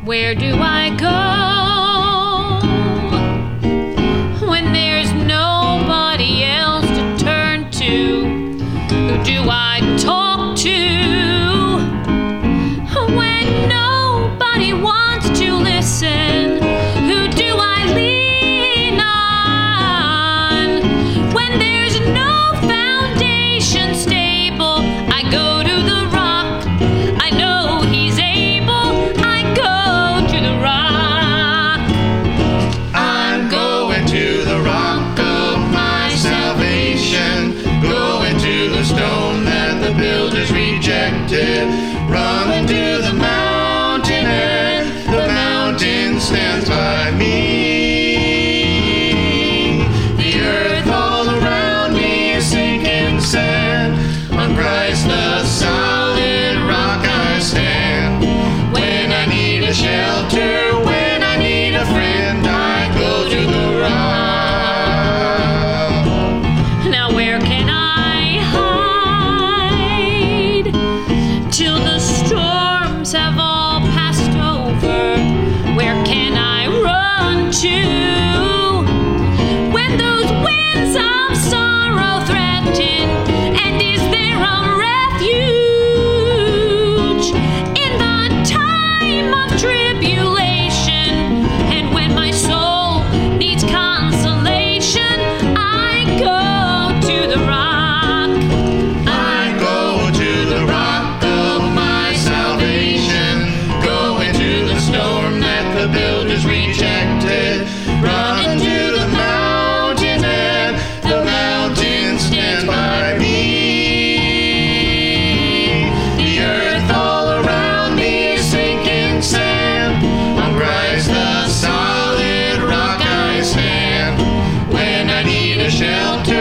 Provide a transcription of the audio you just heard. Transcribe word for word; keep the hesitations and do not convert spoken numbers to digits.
Where do I go when there's nobody else to turn to? Who do I talk to when nobody wants to listen? Who do I lean on when there's no foundation stable? I go to the rock. I know he's able. I go to the rock. I'm going to the rock of my salvation, going to the stone that the builders rejected, running to the mountain, and the mountain stands by me. The earth all around me is sinking sand. On Christ the solid rock I stand. When I need a shelter, when I need a friend, I go to the rock. Now where can I hide till the storms have all passed over? Where can I run to when those winds of sorrow threaten? And is there a refuge in the time of tribulation? And when my soul needs consolation, I go to the rock. I go to the rock of my salvation, going to the storm that the builders rejected, running to the mountain, and the mountain stands by me. The earth all around me is sinking sand. On Christ the solid rock I stand. When I need a shelter,